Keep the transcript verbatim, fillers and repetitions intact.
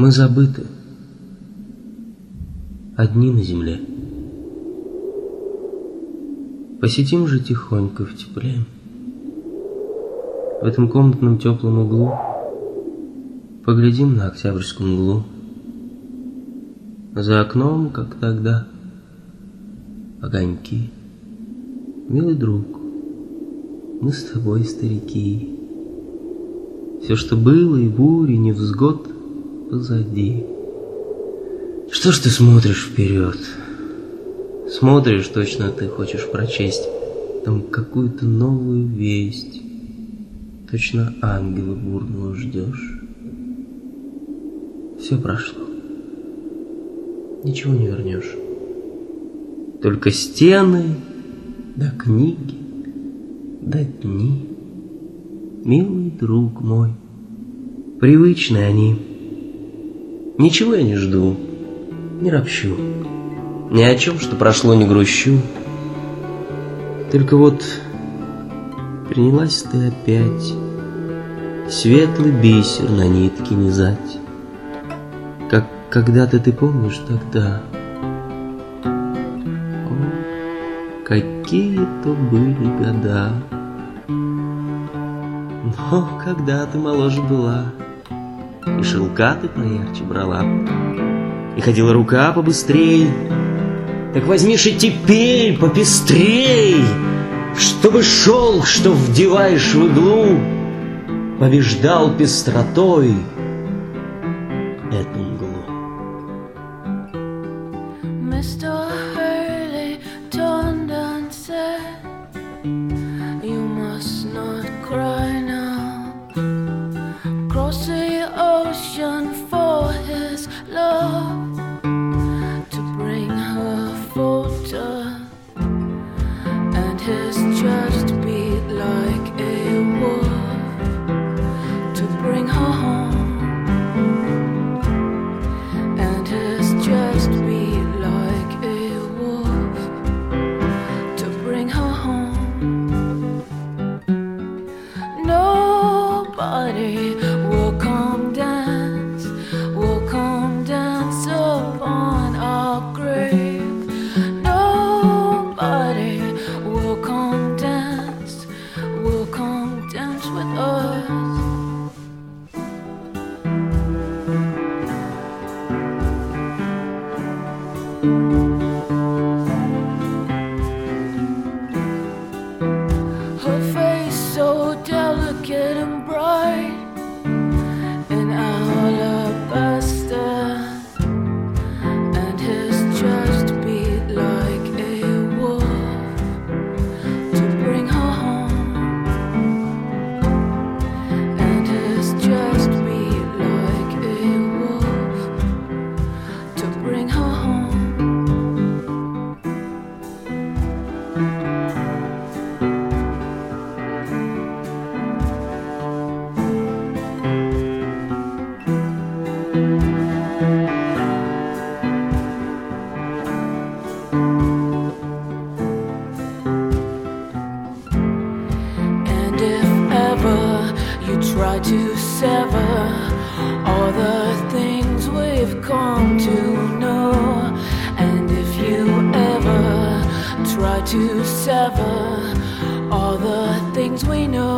Мы забыты, одни на земле. Посидим же тихонько в тепле, в этом комнатном теплом углу, поглядим на октябрьскую мглу. За окном, как тогда, огоньки. Милый друг, мы с тобой старики. Все, что было, и бурь, и невзгод позади. Что ж ты смотришь вперед? Смотришь, точно ты хочешь прочесть там какую-то новую весть. Точно ангела бурного ждешь. Все прошло, ничего не вернешь. Только стены, да книги, да дни. Милый друг мой, привычные они. Ничего я не жду, не ропщу, ни о чем, что прошло, не грущу. Только вот принялась ты опять светлый бисер на нитке низать, как когда-то, ты помнишь, тогда. О, какие то были года! Но когда ты моложе была, и шелка ты поярче брала, и ходила рука побыстрей, так возьми ж и теперь попестрей, чтобы шелк, что вдеваешь в иглу, побеждал пестротой эту мглу. Mister Hurley turned and said, "You must not cry now. Cross the ocean for his love, to bring her photo, and his chest beat like a wolf, to bring her home, and his chest beat like a wolf, to bring her home. Nobody will come dance, will come dance upon our grave. Nobody will come dance, will come dance with us. Her face so delicate and bright, in alabaster, and his chest beat like a wolf, to bring her home, and his chest beat like a wolf, to bring her home. And if ever you try to sever all the things we've come to know, and if you ever try to sever all the things we know,